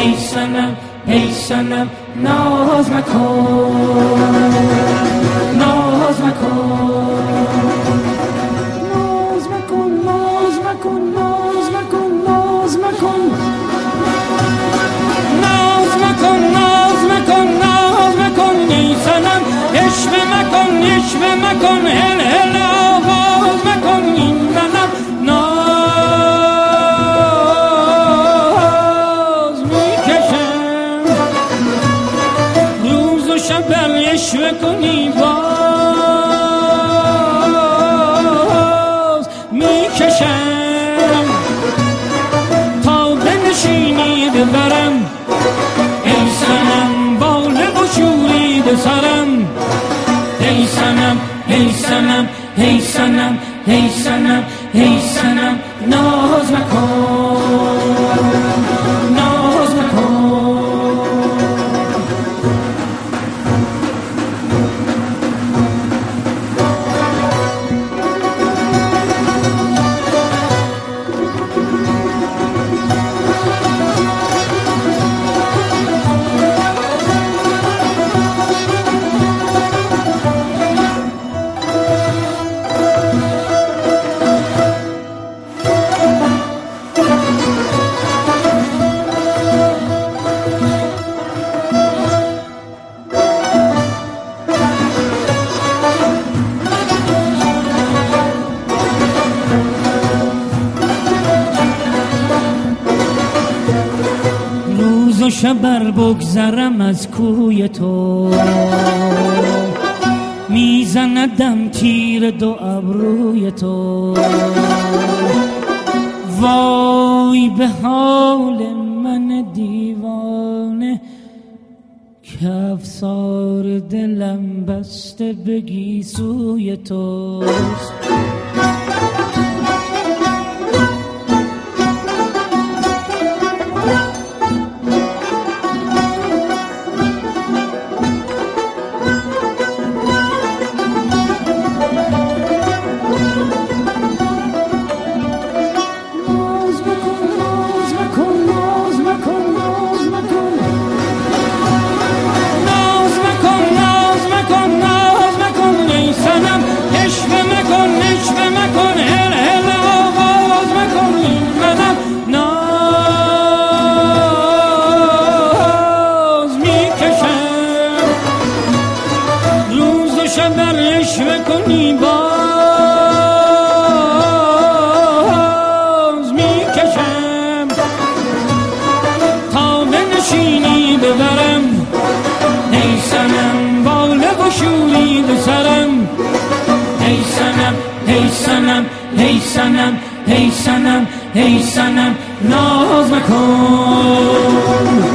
ای صنم ای صنم ناز مکن ناز مکن ناز مکن ناز مکن ناز مکن ناز مکن ناز مکن ناز مکن ناز مکن ای صنم عشق مکن عشق مکن هل هل آواز مکن این منم ناز میکشم روز و شب بر عشق کنی باز میکشم تا بنشینی ببرم ای صنم باله و شوری به سرم ای صنم ای صنم ای صنم ای صنم ای صنم ناز مکن ناز مکن شبر بگذرم از کوی تو میزندم تیر دو ابروی تو وای به حال من دیوانه که افسار دلم بسته به گیسوی توست ای صنم ای صنم ای صنم ناز مکن